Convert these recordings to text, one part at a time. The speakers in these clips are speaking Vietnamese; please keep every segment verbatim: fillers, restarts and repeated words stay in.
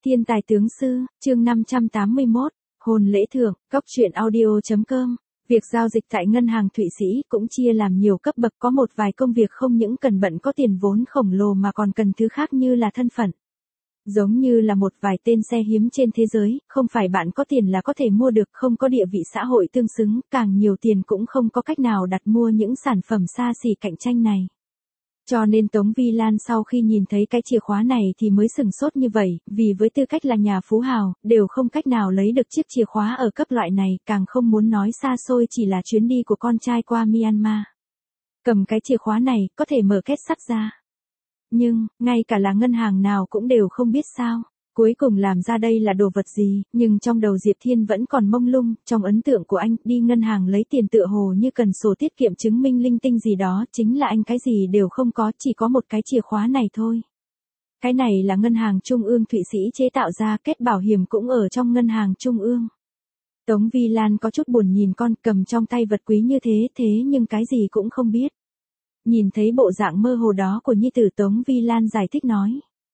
Thiên tài tướng sư, chương năm trăm tám mươi mốt, hôn lễ thưởng, cóc truyện audio chấm com. Việc giao dịch tại ngân hàng Thụy Sĩ cũng chia làm nhiều cấp bậc, có một vài công việc không những cần bận có tiền vốn khổng lồ mà còn cần thứ khác như là thân phận. Giống như là một vài tên xe hiếm trên thế giới, không phải bạn có tiền là có thể mua được, không có địa vị xã hội tương xứng, càng nhiều tiền cũng không có cách nào đặt mua những sản phẩm xa xỉ cạnh tranh này. Cho nên Tống Vi Lan sau khi nhìn thấy cái chìa khóa này thì mới sửng sốt như vậy, vì với tư cách là nhà phú hào, đều không cách nào lấy được chiếc chìa khóa ở cấp loại này, càng không muốn nói xa xôi chỉ là chuyến đi của con trai qua Myanmar. Cầm cái chìa khóa này, có thể mở két sắt ra. Nhưng, ngay cả là ngân hàng nào cũng đều không biết sao. Cuối cùng làm ra đây là đồ vật gì, nhưng trong đầu Diệp Thiên vẫn còn mông lung, trong ấn tượng của anh, đi ngân hàng lấy tiền tựa hồ như cần sổ tiết kiệm chứng minh linh tinh gì đó, chính là anh cái gì đều không có, chỉ có một cái chìa khóa này thôi. Cái này là ngân hàng Trung ương Thụy Sĩ chế tạo ra, kết bảo hiểm cũng ở trong ngân hàng Trung ương. Tống Vi Lan có chút buồn nhìn con cầm trong tay vật quý như thế, thế nhưng cái gì cũng không biết. Nhìn thấy bộ dạng mơ hồ đó của nhi tử, Tống Vi Lan giải thích nói.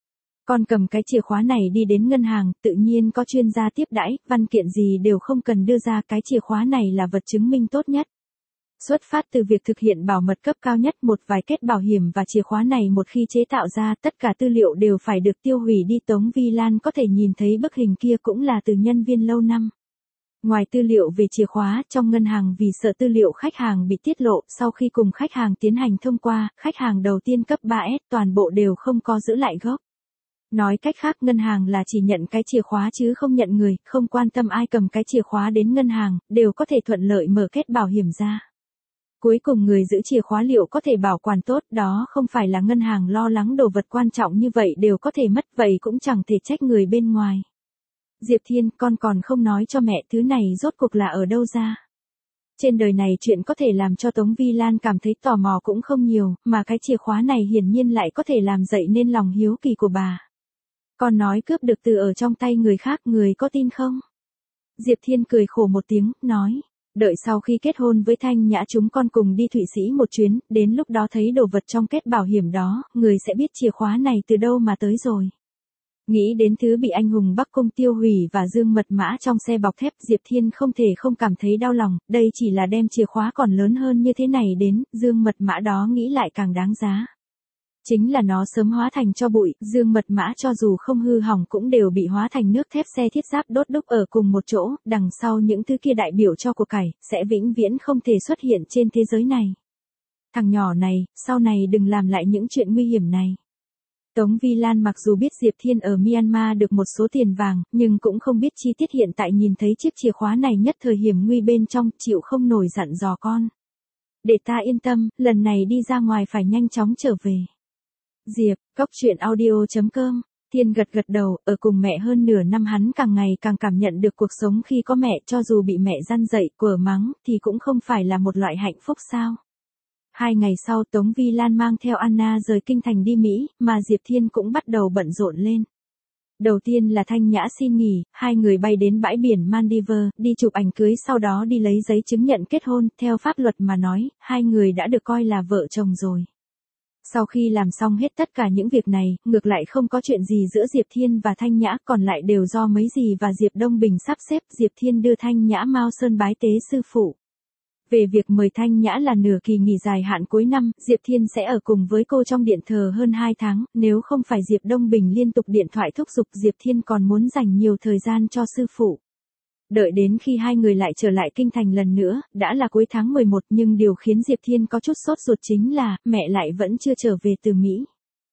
Con cầm cái chìa khóa này đi đến ngân hàng, tự nhiên có chuyên gia tiếp đãi, văn kiện gì đều không cần đưa ra, cái chìa khóa này là vật chứng minh tốt nhất. Xuất phát từ việc thực hiện bảo mật cấp cao nhất, một vài kết bảo hiểm và chìa khóa này một khi chế tạo ra, tất cả tư liệu đều phải được tiêu hủy đi. Tống Vi Lan có thể nhìn thấy bức hình kia cũng là từ nhân viên lâu năm. Ngoài tư liệu về chìa khóa, trong ngân hàng vì sợ tư liệu khách hàng bị tiết lộ, sau khi cùng khách hàng tiến hành thông qua, khách hàng đầu tiên cấp ba S toàn bộ đều không có giữ lại gốc. Nói cách khác, ngân hàng là chỉ nhận cái chìa khóa chứ không nhận người, không quan tâm ai cầm cái chìa khóa đến ngân hàng, đều có thể thuận lợi mở kết bảo hiểm ra. Cuối cùng người giữ chìa khóa liệu có thể bảo quản tốt, đó không phải là ngân hàng lo lắng đồ vật quan trọng như vậy đều có thể mất, vậy cũng chẳng thể trách người bên ngoài. Diệp Thiên, con còn không nói cho mẹ thứ này rốt cuộc là ở đâu ra. Trên đời này chuyện có thể làm cho Tống Vi Lan cảm thấy tò mò cũng không nhiều, mà cái chìa khóa này hiển nhiên lại có thể làm dậy nên lòng hiếu kỳ của bà. Con nói cướp được từ ở trong tay người khác, người có tin không? Diệp Thiên cười khổ một tiếng, nói. Đợi sau khi kết hôn với Thanh Nhã chúng con cùng đi Thụy Sĩ một chuyến, đến lúc đó thấy đồ vật trong kết bảo hiểm đó, người sẽ biết chìa khóa này từ đâu mà tới rồi. Nghĩ đến thứ bị anh hùng Bắc Cung tiêu hủy và dương mật mã trong xe bọc thép, Diệp Thiên không thể không cảm thấy đau lòng, đây chỉ là đem chìa khóa còn lớn hơn như thế này đến, dương mật mã đó nghĩ lại càng đáng giá. Chính là nó sớm hóa thành tro bụi, dương mật mã cho dù không hư hỏng cũng đều bị hóa thành nước thép xe thiết giáp đốt đúc ở cùng một chỗ, đằng sau những thứ kia đại biểu cho của cải, sẽ vĩnh viễn không thể xuất hiện trên thế giới này. Thằng nhỏ này, sau này đừng làm lại những chuyện nguy hiểm này. Tống Vi Lan mặc dù biết Diệp Thiên ở Myanmar được một số tiền vàng, nhưng cũng không biết chi tiết, hiện tại nhìn thấy chiếc chìa khóa này nhất thời hiểm nguy bên trong, chịu không nổi dặn dò con. Để ta yên tâm, lần này đi ra ngoài phải nhanh chóng trở về. Diệp, cóc truyện audio chấm com. Thiên gật gật đầu, ở cùng mẹ hơn nửa năm hắn càng ngày càng cảm nhận được cuộc sống khi có mẹ, cho dù bị mẹ răn dạy, quở mắng, thì cũng không phải là một loại hạnh phúc sao. Hai ngày sau Tống Vi Lan mang theo Anna rời kinh thành đi Mỹ, mà Diệp Thiên cũng bắt đầu bận rộn lên. Đầu tiên là Thanh Nhã xin nghỉ, hai người bay đến bãi biển Maldives, đi chụp ảnh cưới, sau đó đi lấy giấy chứng nhận kết hôn, theo pháp luật mà nói, hai người đã được coi là vợ chồng rồi. Sau khi làm xong hết tất cả những việc này, ngược lại không có chuyện gì giữa Diệp Thiên và Thanh Nhã, còn lại đều do mấy dì và Diệp Đông Bình sắp xếp. Diệp Thiên đưa Thanh Nhã Mao Sơn bái tế sư phụ. Về việc mời Thanh Nhã là nửa kỳ nghỉ dài hạn cuối năm, Diệp Thiên sẽ ở cùng với cô trong điện thờ hơn hai tháng, nếu không phải Diệp Đông Bình liên tục điện thoại thúc giục, Diệp Thiên còn muốn dành nhiều thời gian cho sư phụ. Đợi đến khi hai người lại trở lại kinh thành lần nữa, đã là cuối tháng mười một, nhưng điều khiến Diệp Thiên có chút sốt ruột chính là, mẹ lại vẫn chưa trở về từ Mỹ.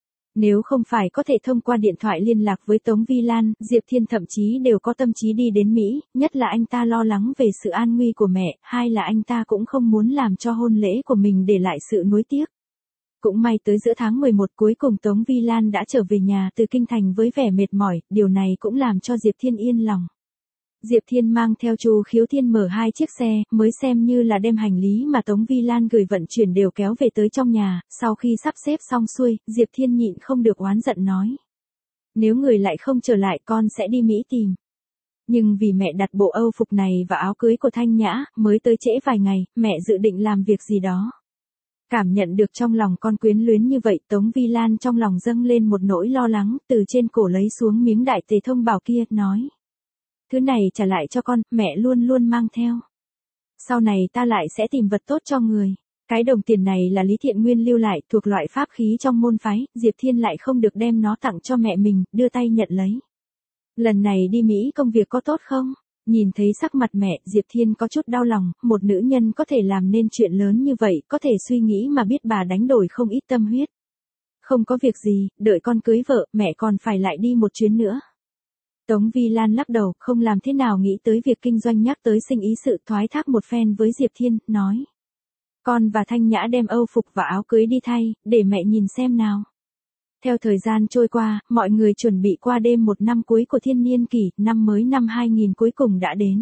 Nếu không phải có thể thông qua điện thoại liên lạc với Tống Vi Lan, Diệp Thiên thậm chí đều có tâm trí đi đến Mỹ, nhất là anh ta lo lắng về sự an nguy của mẹ, hai là anh ta cũng không muốn làm cho hôn lễ của mình để lại sự nuối tiếc. Cũng may tới giữa tháng mười một cuối cùng Tống Vi Lan đã trở về nhà từ kinh thành với vẻ mệt mỏi, điều này cũng làm cho Diệp Thiên yên lòng. Diệp Thiên mang theo Chu Khiếu Thiên mở hai chiếc xe, mới xem như là đem hành lý mà Tống Vi Lan gửi vận chuyển đều kéo về tới trong nhà, sau khi sắp xếp xong xuôi, Diệp Thiên nhịn không được oán giận nói. Nếu người lại không trở lại con sẽ đi Mỹ tìm. Nhưng vì mẹ đặt bộ Âu phục này và áo cưới của Thanh Nhã, mới tới trễ vài ngày, mẹ dự định làm việc gì đó. Cảm nhận được trong lòng con quyến luyến như vậy, Tống Vi Lan trong lòng dâng lên một nỗi lo lắng, từ trên cổ lấy xuống miếng đại tề thông bảo kia, nói. Thứ này trả lại cho con, mẹ luôn luôn mang theo. Sau này ta lại sẽ tìm vật tốt cho người. Cái đồng tiền này là Lý Thiện Nguyên lưu lại, thuộc loại pháp khí trong môn phái, Diệp Thiên lại không được đem nó tặng cho mẹ mình, đưa tay nhận lấy. Lần này đi Mỹ công việc có tốt không? Nhìn thấy sắc mặt mẹ, Diệp Thiên có chút đau lòng, một nữ nhân có thể làm nên chuyện lớn như vậy, có thể suy nghĩ mà biết bà đánh đổi không ít tâm huyết. Không có việc gì, đợi con cưới vợ, mẹ còn phải lại đi một chuyến nữa. Tống Vi Lan lắc đầu, không làm thế nào nghĩ tới việc kinh doanh, nhắc tới sinh ý sự, thoái thác một phen với Diệp Thiên, nói. Con và Thanh Nhã đem âu phục và áo cưới đi thay, để mẹ nhìn xem nào. Theo thời gian trôi qua, mọi người chuẩn bị qua đêm một năm cuối của thiên niên kỷ, năm mới năm hai nghìn cuối cùng đã đến.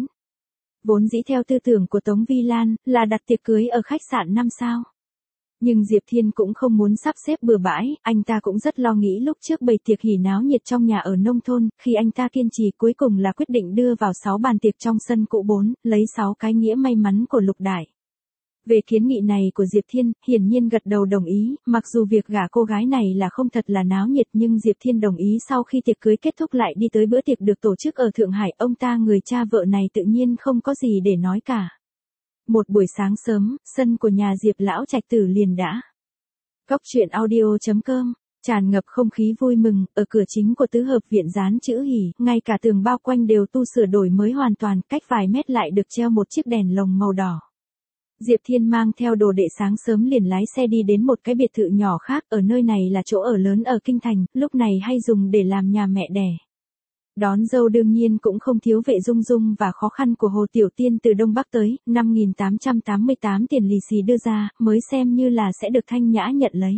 Vốn dĩ theo tư tưởng của Tống Vi Lan, là đặt tiệc cưới ở khách sạn năm sao. Nhưng Diệp Thiên cũng không muốn sắp xếp bừa bãi, anh ta cũng rất lo nghĩ lúc trước bày tiệc hỉ náo nhiệt trong nhà ở nông thôn, khi anh ta kiên trì cuối cùng là quyết định đưa vào sáu bàn tiệc trong sân cũ bốn, lấy sáu cái nghĩa may mắn của Lục Đại. Về kiến nghị này của Diệp Thiên, hiển nhiên gật đầu đồng ý, mặc dù việc gả cô gái này là không thật là náo nhiệt nhưng Diệp Thiên đồng ý sau khi tiệc cưới kết thúc lại đi tới bữa tiệc được tổ chức ở Thượng Hải, ông ta người cha vợ này tự nhiên không có gì để nói cả. Một buổi sáng sớm, sân của nhà Diệp lão trạch tử liền đã. Cóc truyện audio chấm com, tràn ngập không khí vui mừng, ở cửa chính của tứ hợp viện dán chữ hỉ, ngay cả tường bao quanh đều tu sửa đổi mới hoàn toàn, cách vài mét lại được treo một chiếc đèn lồng màu đỏ. Diệp Thiên mang theo đồ đệ sáng sớm liền lái xe đi đến một cái biệt thự nhỏ khác, ở nơi này là chỗ ở lớn ở Kinh Thành, lúc này hay dùng để làm nhà mẹ đẻ. Đón dâu đương nhiên cũng không thiếu Vệ Dung Dung và khó khăn của Hồ Tiểu Tiên từ Đông Bắc tới, năm nghìn tám trăm tám mươi tám tiền lì xì đưa ra, mới xem như là sẽ được Thanh Nhã nhận lấy.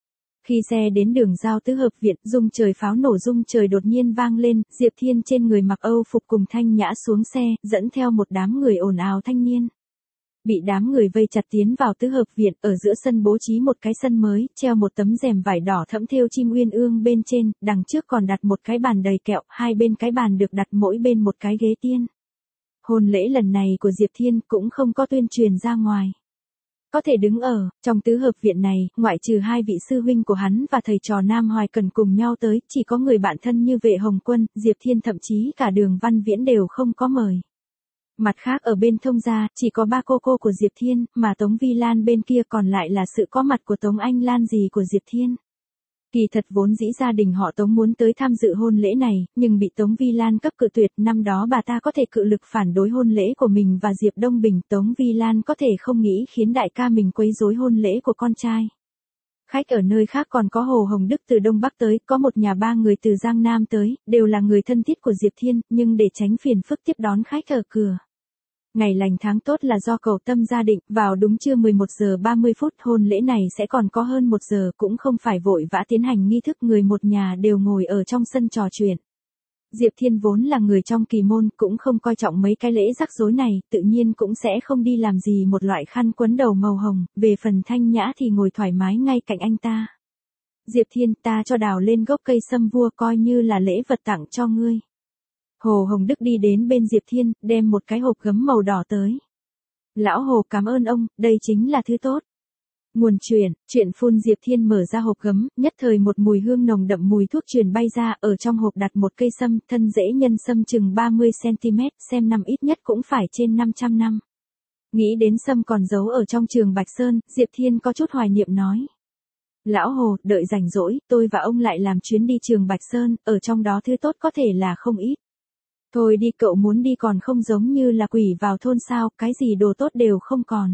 Khi xe đến đường giao tứ hợp viện, rung trời pháo nổ rung trời đột nhiên vang lên, Diệp Thiên trên người mặc âu phục cùng Thanh Nhã xuống xe, dẫn theo một đám người ồn ào thanh niên. Bị đám người vây chặt tiến vào tứ hợp viện, ở giữa sân bố trí một cái sân mới, treo một tấm rèm vải đỏ thẫm thêu chim uyên ương bên trên, đằng trước còn đặt một cái bàn đầy kẹo, hai bên cái bàn được đặt mỗi bên một cái ghế tiên. Hôn lễ lần này của Diệp Thiên cũng không có tuyên truyền ra ngoài. Có thể đứng ở, trong tứ hợp viện này, ngoại trừ hai vị sư huynh của hắn và thầy trò Nam Hoài Cần cùng nhau tới, chỉ có người bạn thân như Vệ Hồng Quân, Diệp Thiên thậm chí cả Đường Văn Viễn đều không có mời. Mặt khác ở bên thông gia, chỉ có ba cô cô của Diệp Thiên, mà Tống Vi Lan bên kia còn lại là sự có mặt của Tống Anh Lan dì của Diệp Thiên. Kỳ thật vốn dĩ gia đình họ Tống muốn tới tham dự hôn lễ này, nhưng bị Tống Vi Lan cấp cự tuyệt, năm đó bà ta có thể cự lực phản đối hôn lễ của mình và Diệp Đông Bình, Tống Vi Lan có thể không nghĩ khiến đại ca mình quấy rối hôn lễ của con trai. Khách ở nơi khác còn có Hồ Hồng Đức từ Đông Bắc tới, có một nhà ba người từ Giang Nam tới, đều là người thân thiết của Diệp Thiên, nhưng để tránh phiền phức tiếp đón khách ở cửa. Ngày lành tháng tốt là do cầu tâm gia định, vào đúng trưa mười một giờ ba mươi phút, hôn lễ này sẽ còn có hơn một giờ, cũng không phải vội vã tiến hành nghi thức, người một nhà đều ngồi ở trong sân trò chuyện. Diệp Thiên vốn là người trong kỳ môn, cũng không coi trọng mấy cái lễ rắc rối này, tự nhiên cũng sẽ không đi làm gì một loại khăn quấn đầu màu hồng, về phần Thanh Nhã thì ngồi thoải mái ngay cạnh anh ta. Diệp Thiên, ta cho đào lên gốc cây sâm vua coi như là lễ vật tặng cho ngươi. Hồ Hồng Đức đi đến bên Diệp Thiên, đem một cái hộp gấm màu đỏ tới. Lão Hồ cảm ơn ông, đây chính là thứ tốt. Nguồn truyền, chuyện phun Diệp Thiên mở ra hộp gấm, nhất thời một mùi hương nồng đậm mùi thuốc truyền bay ra, ở trong hộp đặt một cây sâm, thân rễ nhân sâm chừng ba mươi xăng ti mét, xem năm ít nhất cũng phải trên năm trăm năm. Nghĩ đến sâm còn giấu ở trong trường Bạch Sơn, Diệp Thiên có chút hoài niệm nói. Lão Hồ, đợi rảnh rỗi, tôi và ông lại làm chuyến đi trường Bạch Sơn, ở trong đó thứ tốt có thể là không ít. Thôi đi, cậu muốn đi còn không giống như là quỷ vào thôn sao, cái gì đồ tốt đều không còn.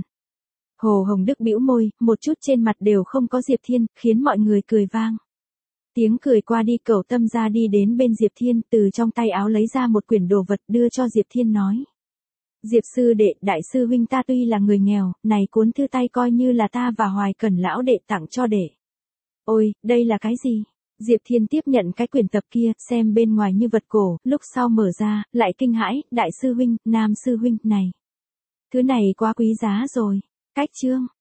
Hồ Hồng Đức bĩu môi, một chút trên mặt đều không có Diệp Thiên, khiến mọi người cười vang. Tiếng cười qua đi, cậu tâm ra đi đến bên Diệp Thiên, từ trong tay áo lấy ra một quyển đồ vật đưa cho Diệp Thiên nói. Diệp sư đệ, đại sư huynh ta tuy là người nghèo, này cuốn thư tay coi như là ta và Hoài Cần lão đệ tặng cho đệ. Ôi, đây là cái gì? Diệp Thiên tiếp nhận cái quyển tập kia, xem bên ngoài như vật cổ, lúc sau mở ra, lại kinh hãi, đại sư huynh, nam sư huynh, này. Thứ này quá quý giá rồi. Cách chương,